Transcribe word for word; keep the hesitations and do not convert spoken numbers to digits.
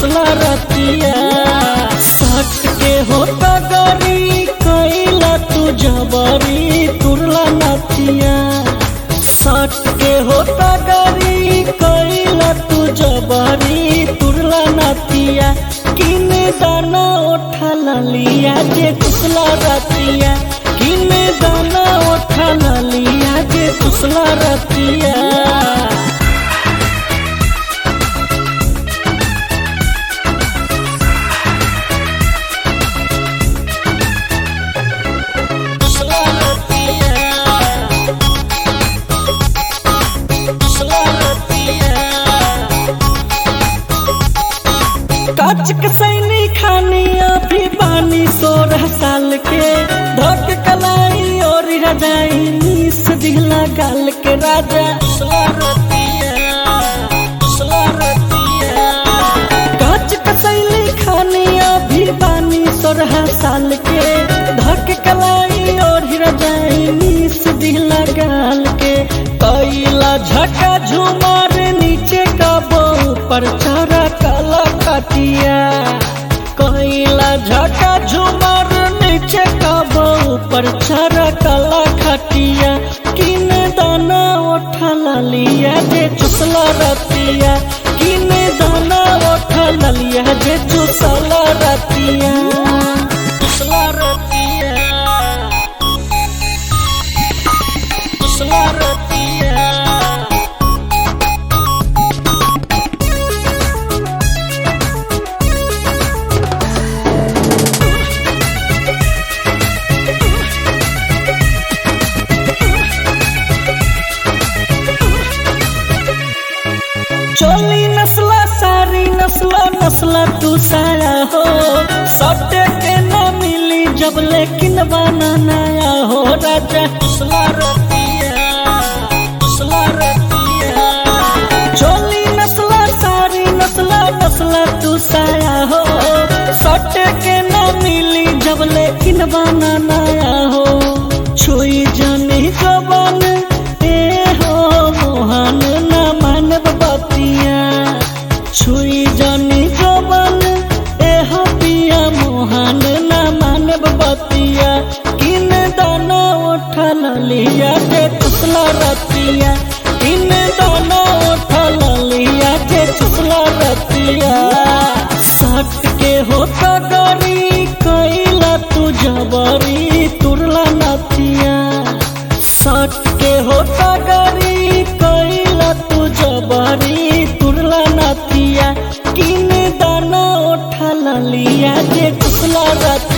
चुसला रतिया सट के हो टगरी कैला तू जबरी तुरला नथिया सट के हो टगरी कैला तू जबरी तुरला नथिया किन दाना उठा लिया जे चुसला रतिया किन दाना उठा लिया जे चुसला रतिया काच के सैनी खानी अभी पानी सोलह साल के धक कलाई और रजाई नीस दिहला गाल के राजा काच के सैनी खानी अभी पानी सोलह साल के धक कलाई और रजाई नीस दिहला गाल के कैला झका झुमार नीचे का बहु पर चढ़ा काला कटिया कैला झका झुमार नीचे का बहु पर चढ़ा काला खटिया किन दाना उठा लिया जे चुसला रतिया किन दाना उठा लिया जे चुसला रतिया चुसला रतिया चुसला रतिया चोली नस्ला सारी नस्ला नस्ला तू साया हो सटे के न मिली जब लेकिन बना नया हो राजा चुसला रतिया चुसला रतिया चोली नस्ला सारी नस्ला नस्ला तू साया हो सटे के न मिली जब लेकिन बना नया हो छुई जानी जबान ए हो मोहन न मानव बतिया छुई जानी जबान ए हो पिया मोहन न मानव बतिया किन दाना उठा लिया जे चुसला रतिया किन दाना उठा लिया जे चुसला रतिया सट के हो टगरी कैला तू जबरी तुरला नथिया सट के हो टगरी कैला तू जबरी तुरला नथिया किन दाना उठा लिया जे चुसला रतिया।